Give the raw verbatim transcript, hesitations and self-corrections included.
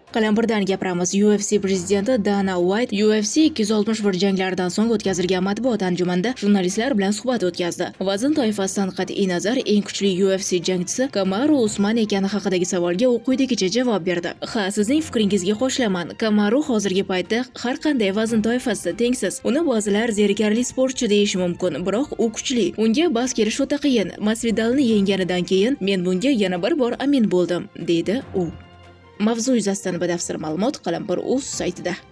Qalampirdan gapiramiz. U F C prezidenti Dana White U F C ikki yuz oltmish bir janglaridan so'ng o'tkazilgan matbuot anjumanida jurnalistlar bilan suhbat o'tkazdi. Vazn toifasidan qat'iy nazar eng kuchli U F C jangchisi Kamaru Usman ekani haqidagi savolga u quyidagicha javob berdi. Ha, sizning fikringizga qo'shilaman. Kamaru hozirgi paytda har qanday vazn toifasida tengsiz. Uni ba'zilar zerikarli sportchi deyishi mumkin, biroq u kuchli. Unga bas kelish o'ta qiyin. Masvidalni yengganidan keyin men bunga yana bir bor amin bo'ldim, deydi u. Mavzu yuzasidan batafsil ma'lumot Qalampir.uz saytida.